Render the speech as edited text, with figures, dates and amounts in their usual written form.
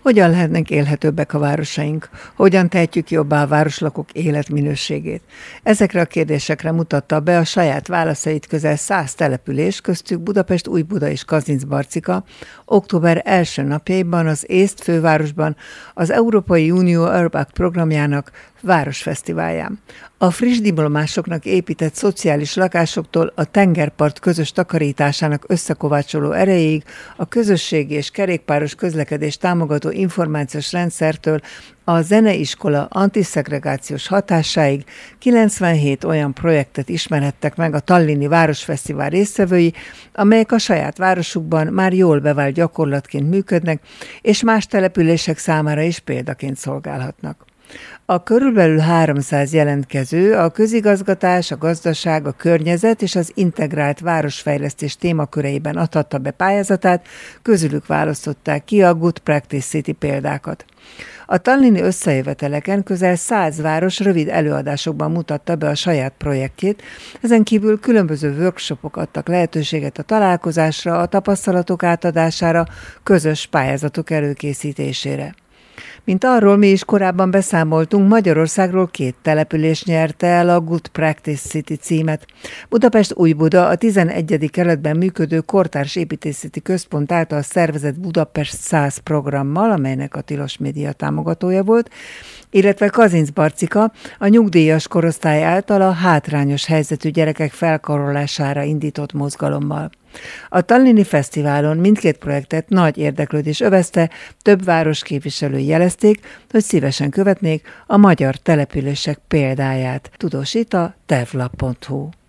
Hogyan lehetnek élhetőbbek a városaink? Hogyan tehetjük jobbá a városlakók életminőségét? Ezekre a kérdésekre mutatta be a saját válaszait közel 100 település, köztük Budapest, Újbuda és Kazincbarcika október első napjaiban az észt fővárosban az Európai Unió Urbact programjának Városfesztiválján. A friss diplomásoknak épített szociális lakásoktól a tengerpart közös takarításának összekovácsoló erejéig, a közösségi és kerékpáros közlekedés támogató információs rendszertől a zeneiskola antiszegregációs hatásáig 97 olyan projektet ismerhettek meg a Tallinni Városfesztivál résztvevői, amelyek a saját városukban már jól bevált gyakorlatként működnek, és más települések számára is példaként szolgálhatnak. A körülbelül 300 jelentkező a közigazgatás, a gazdaság, a környezet és az integrált városfejlesztés témaköreiben adhatta be pályázatát, közülük választották ki a Good Practice City példákat. A tallinni összejöveteleken közel 100 város rövid előadásokban mutatta be a saját projektjét, ezen kívül különböző workshopok adtak lehetőséget a találkozásra, a tapasztalatok átadására, közös pályázatok előkészítésére. Mint arról mi is korábban beszámoltunk, Magyarországról 2 település nyerte el a Good Practice City címet. Budapest Újbuda a 11. kerületben működő Kortárs Építészeti Központ által szervezett Budapest 100 programmal, amelynek a Tilos Média támogatója volt, illetve Kazincbarcika a nyugdíjas korosztály által a hátrányos helyzetű gyerekek felkarolására indított mozgalommal. A Tallinni Fesztiválon mindkét projektet nagy érdeklődés övezte, több városképviselői jelezték, hogy szívesen követnék a magyar települések példáját. Tudósít a tevlap.hu.